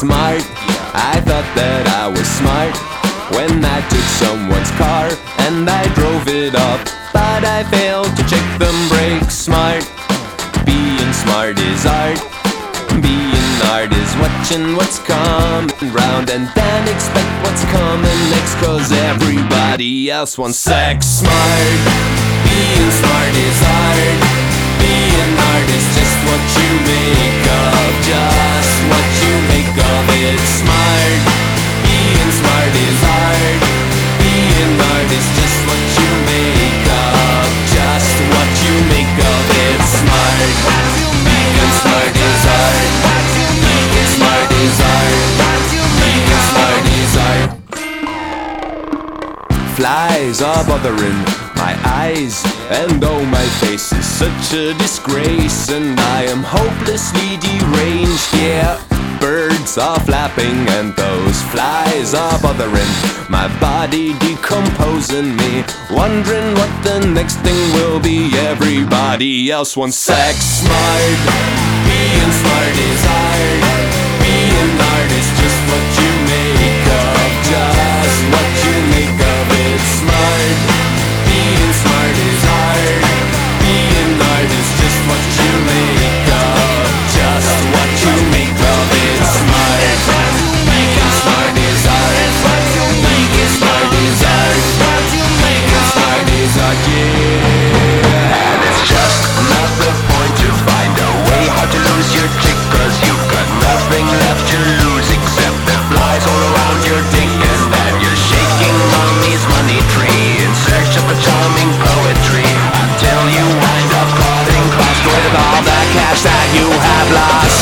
smart. I thought that I was smart when I took someone's car and I drove it off, but I failed to check them brakes. Smart, being smart is art. Being art is watching what's coming round and then expect what's coming next, cause everybody else wants sex. Smart, being smart is art. Being art is just what you make of, just what you make of it. Smart, being smart is art. Being art is just what you make of, just what you make of it. Smart, being smart is art. Being smart is art. Being smart is art. Flies are bothering my eyes, and oh, my face is such a disgrace, and I am hopelessly deranged. Yeah, birds are flapping and those flies are bothering my body, decomposing me, wondering what the next thing will be. Everybody else wants sex. Smart, being smart is art. Being art is just what you make of, just what you make of it. Smart, being smart is art. Being art is just what you make of, just what you make of it. Smart, being smart is art. Being smart is art. Being smart is art, yeah. And it's just another point to find a way how to lose your chick, cause you've got nothing left to lose except the flies all around your dick, and then you're shaking mommy's money tree in search of a charming poetry until you wind up cutting class with all the cash that you have lost.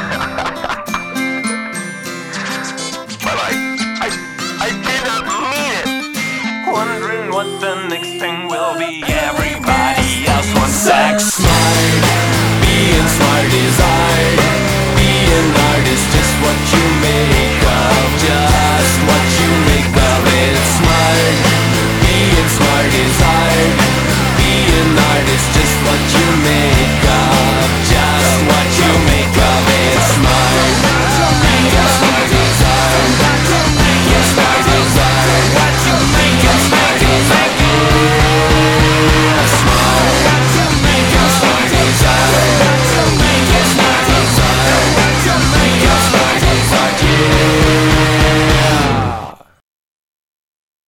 But I didn't mean it. Wondering what the next thing will be. Everybody else wants sex. Smart, being smart is art.